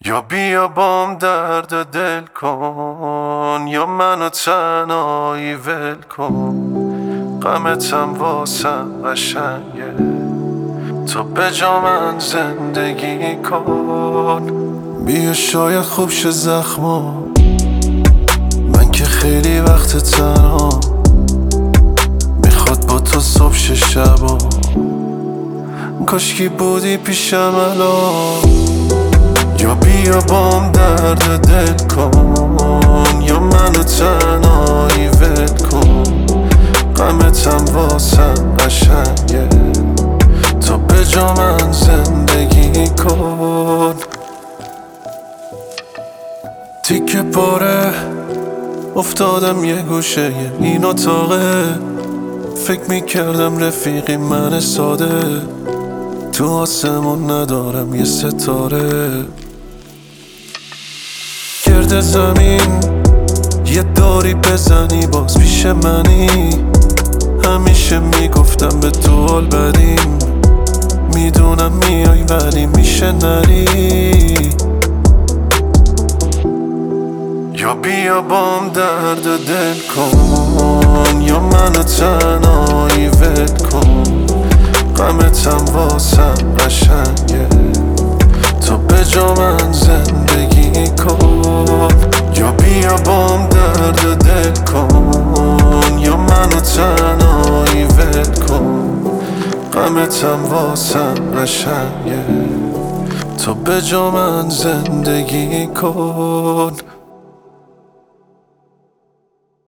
یا بیا بام درد دل کن، یا منو تنهایی ول کن. غمتم واسم قشنگه، تو به جا من زندگی کن. بیا شاید خوب شه زخما، من که خیلی وقت تنها. میخواد با تو صبح شه شبا، کاشکی بودی پیشم الان. یا بیا بام درد دل کن، یا منو تنهایی ول کن. غمتم واسم قشنگه، تو به جا من زندگی کن. تیکه پاره افتادم یه گوشه این اتاقه، فکر میکردم رفیقی من ساده، تو آسمون ندارم یه ستاره. گرد زمین یه داری بزنی باز پیش منی. همیشه میگفتم به تو حال بدیم، میدونم میای ولی میشه نری. یا بیا بام درد دل کن، یا منو تنهایی ول کن. غمتم واسم قشنگه، تو به جا من زندگی کن. یا بیا بام درد دل کن، یا منو تنهایی ول کن. غمتم واسم قشنگه، تو به جا من زندگی کن.